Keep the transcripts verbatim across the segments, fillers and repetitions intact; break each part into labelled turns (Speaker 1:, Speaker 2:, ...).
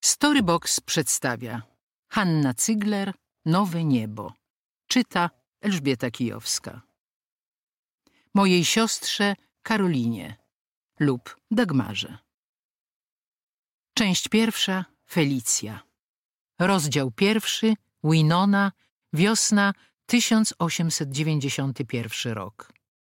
Speaker 1: Storybox przedstawia Hanna Cygler, Nowe niebo. Czyta Elżbieta Kijowska. Mojej siostrze Karolinie lub Dagmarze. Część pierwsza. Felicja. Rozdział pierwszy. Winona. Wiosna tysiąc osiemset dziewięćdziesiąty pierwszy rok.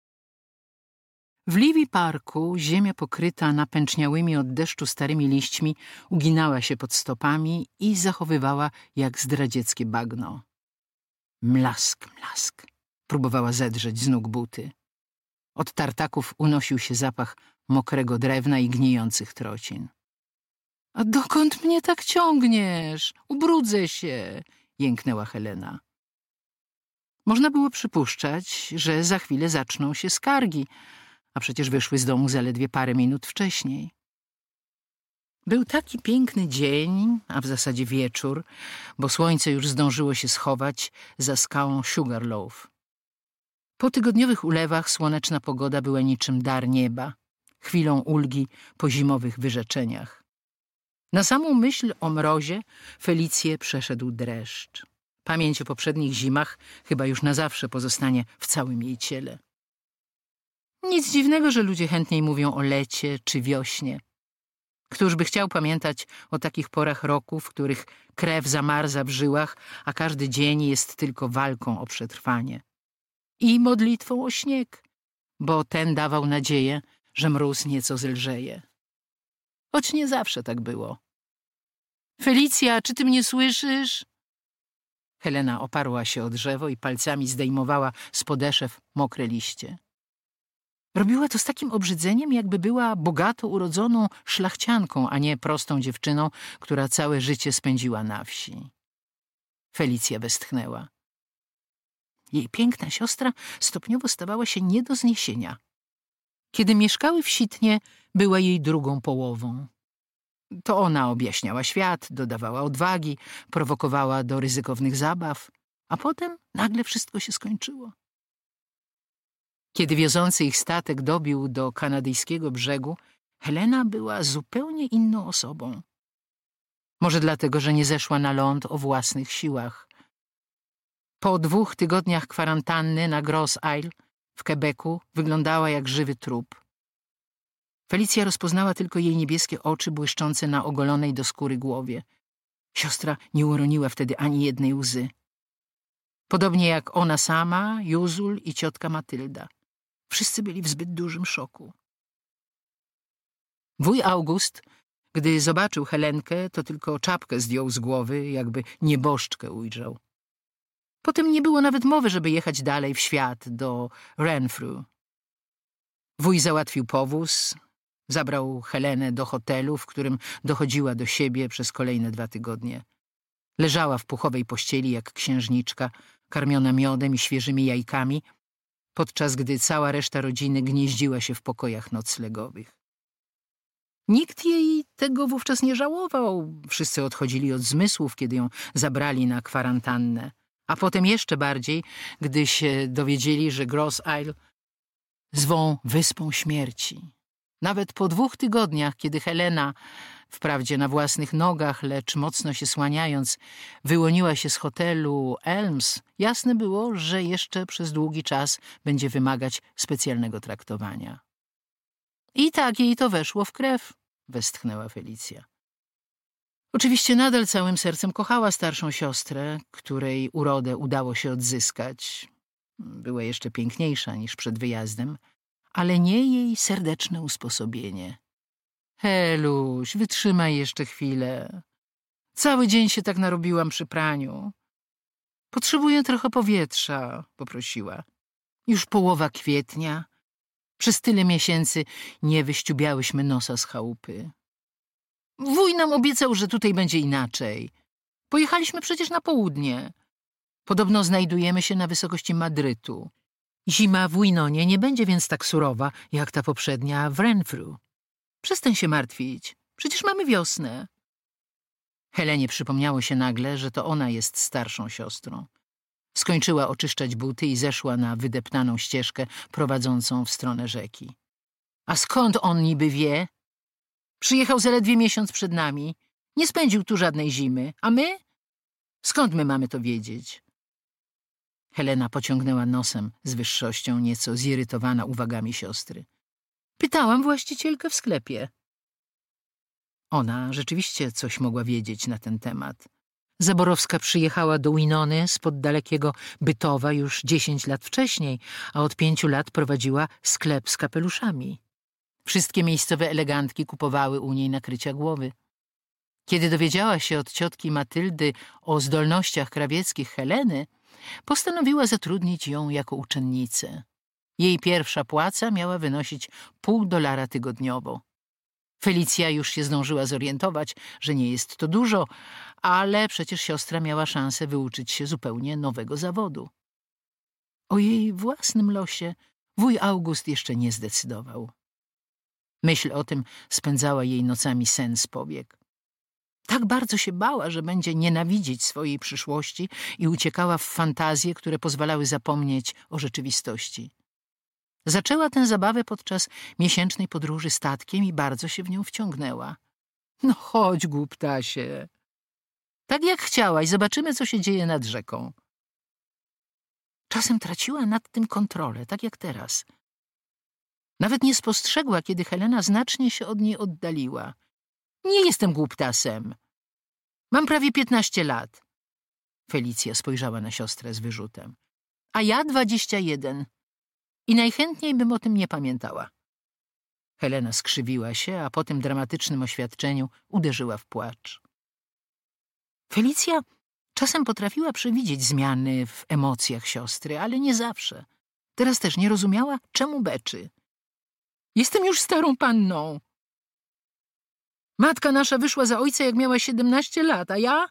Speaker 1: W Livy Parku ziemia pokryta napęczniałymi od deszczu starymi liśćmi uginała się pod stopami i zachowywała jak zdradzieckie bagno. Mlask, mlask. Próbowała zedrzeć z nóg buty. Od tartaków unosił się zapach mokrego drewna i gnijących trocin. — A dokąd mnie tak ciągniesz? Ubrudzę się! — jęknęła Helena. Można było przypuszczać, że za chwilę zaczną się skargi, a przecież wyszły z domu zaledwie parę minut wcześniej. Był taki piękny dzień, a w zasadzie wieczór, bo słońce już zdążyło się schować za skałą Sugarloaf. Po tygodniowych ulewach słoneczna pogoda była niczym dar nieba, chwilą ulgi po zimowych wyrzeczeniach. Na samą myśl o mrozie Felicję przeszedł dreszcz. Pamięć o poprzednich zimach chyba już na zawsze pozostanie w całym jej ciele. Nic dziwnego, że ludzie chętniej mówią o lecie czy wiośnie. Któż by chciał pamiętać o takich porach roku, w których krew zamarza w żyłach, a każdy dzień jest tylko walką o przetrwanie. I modlitwą o śnieg, bo ten dawał nadzieję, że mróz nieco zelżeje. Choć nie zawsze tak było. — Felicja, czy ty mnie słyszysz? Helena oparła się o drzewo i palcami zdejmowała z podeszew mokre liście. Robiła to z takim obrzydzeniem, jakby była bogato urodzoną szlachcianką, a nie prostą dziewczyną, która całe życie spędziła na wsi. Felicja westchnęła. Jej piękna siostra stopniowo stawała się nie do zniesienia. Kiedy mieszkały w Sitnie, była jej drugą połową. To ona objaśniała świat, dodawała odwagi, prowokowała do ryzykownych zabaw, a potem nagle wszystko się skończyło. Kiedy wiozący ich statek dobił do kanadyjskiego brzegu, Helena była zupełnie inną osobą. Może dlatego, że nie zeszła na ląd o własnych siłach. Po dwóch tygodniach kwarantanny na Gros Isle w Quebecu wyglądała jak żywy trup. Felicja rozpoznała tylko jej niebieskie oczy błyszczące na ogolonej do skóry głowie. Siostra nie uroniła wtedy ani jednej łzy. Podobnie jak ona sama, Juzul i ciotka Matylda. Wszyscy byli w zbyt dużym szoku. Wuj August, gdy zobaczył Helenkę, to tylko czapkę zdjął z głowy, jakby nieboszczkę ujrzał. Potem nie było nawet mowy, żeby jechać dalej w świat, do Renfrew. Wuj załatwił powóz, zabrał Helenę do hotelu, w którym dochodziła do siebie przez kolejne dwa tygodnie. Leżała w puchowej pościeli jak księżniczka, karmiona miodem i świeżymi jajkami, podczas gdy cała reszta rodziny gnieździła się w pokojach noclegowych. Nikt jej tego wówczas nie żałował. Wszyscy odchodzili od zmysłów, kiedy ją zabrali na kwarantannę. A potem jeszcze bardziej, gdy się dowiedzieli, że Gros Isle zwą Wyspą Śmierci. Nawet po dwóch tygodniach, kiedy Helena, wprawdzie na własnych nogach, lecz mocno się słaniając, wyłoniła się z hotelu Elms, jasne było, że jeszcze przez długi czas będzie wymagać specjalnego traktowania. I tak jej to weszło w krew, westchnęła Felicja. Oczywiście nadal całym sercem kochała starszą siostrę, której urodę udało się odzyskać. Była jeszcze piękniejsza niż przed wyjazdem, ale nie jej serdeczne usposobienie. — Heluś, wytrzymaj jeszcze chwilę. Cały dzień się tak narobiłam przy praniu. — Potrzebuję trochę powietrza — poprosiła. Już połowa kwietnia. Przez tyle miesięcy nie wyściubiałyśmy nosa z chałupy. Wuj nam obiecał, że tutaj będzie inaczej. Pojechaliśmy przecież na południe. Podobno znajdujemy się na wysokości Madrytu. Zima w Winonie nie będzie więc tak surowa, jak ta poprzednia w Renfrew. Przestań się martwić. Przecież mamy wiosnę. Helenie przypomniało się nagle, że to ona jest starszą siostrą. Skończyła oczyszczać buty i zeszła na wydeptaną ścieżkę prowadzącą w stronę rzeki. A skąd on niby wie? Przyjechał zaledwie miesiąc przed nami. Nie spędził tu żadnej zimy. A my? Skąd my mamy to wiedzieć? Helena pociągnęła nosem z wyższością, nieco zirytowana uwagami siostry. Pytałam właścicielkę w sklepie. Ona rzeczywiście coś mogła wiedzieć na ten temat. Zaborowska przyjechała do Winony spod dalekiego Bytowa już dziesięć lat wcześniej, a od pięciu lat prowadziła sklep z kapeluszami. Wszystkie miejscowe elegantki kupowały u niej nakrycia głowy. Kiedy dowiedziała się od ciotki Matyldy o zdolnościach krawieckich Heleny, postanowiła zatrudnić ją jako uczennicę. Jej pierwsza płaca miała wynosić pół dolara tygodniowo. Felicja już się zdążyła zorientować, że nie jest to dużo, ale przecież siostra miała szansę wyuczyć się zupełnie nowego zawodu. O jej własnym losie wuj August jeszcze nie zdecydował. Myśl o tym spędzała jej nocami sen z powiek. Tak bardzo się bała, że będzie nienawidzieć swojej przyszłości i uciekała w fantazje, które pozwalały zapomnieć o rzeczywistości. Zaczęła tę zabawę podczas miesięcznej podróży statkiem i bardzo się w nią wciągnęła. No chodź, głuptasie. Tak jak chciałaś, zobaczymy, co się dzieje nad rzeką. Czasem traciła nad tym kontrolę, tak jak teraz. Nawet nie spostrzegła, kiedy Helena znacznie się od niej oddaliła. Nie jestem głuptasem. Mam prawie piętnaście lat. Felicja spojrzała na siostrę z wyrzutem. A ja dwadzieścia jeden. I najchętniej bym o tym nie pamiętała. Helena skrzywiła się, a po tym dramatycznym oświadczeniu uderzyła w płacz. Felicja czasem potrafiła przewidzieć zmiany w emocjach siostry, ale nie zawsze. Teraz też nie rozumiała, czemu beczy. Jestem już starą panną. Matka nasza wyszła za ojca, jak miała siedemnaście lat, a ja...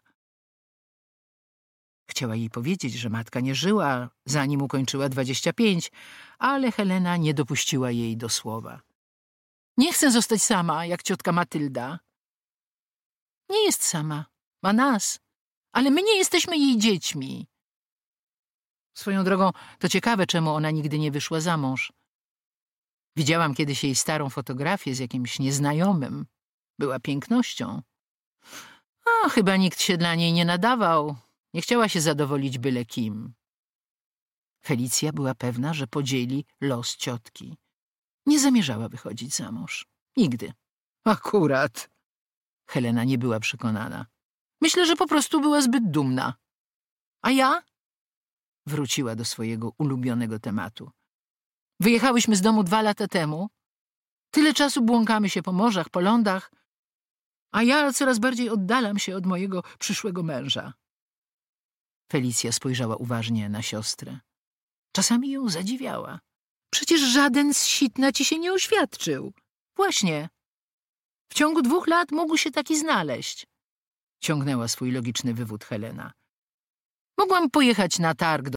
Speaker 1: Chciała jej powiedzieć, że matka nie żyła, zanim ukończyła dwadzieścia pięć, ale Helena nie dopuściła jej do słowa. Nie chcę zostać sama, jak ciotka Matylda. Nie jest sama, ma nas, ale my nie jesteśmy jej dziećmi. Swoją drogą, to ciekawe, czemu ona nigdy nie wyszła za mąż. Widziałam kiedyś jej starą fotografię z jakimś nieznajomym. Była pięknością. A chyba nikt się dla niej nie nadawał. Nie chciała się zadowolić byle kim. Felicja była pewna, że podzieli los ciotki. Nie zamierzała wychodzić za mąż. Nigdy. Akurat. Helena nie była przekonana. Myślę, że po prostu była zbyt dumna. A ja? Wróciła do swojego ulubionego tematu. Wyjechałyśmy z domu dwa lata temu. Tyle czasu błąkamy się po morzach, po lądach, a ja coraz bardziej oddalam się od mojego przyszłego męża. Felicja spojrzała uważnie na siostrę. Czasami ją zadziwiała. Przecież żaden z sitna ci się nie oświadczył. Właśnie. W ciągu dwóch lat mógł się taki znaleźć. Ciągnęła swój logiczny wywód Helena. Mogłam pojechać na targ do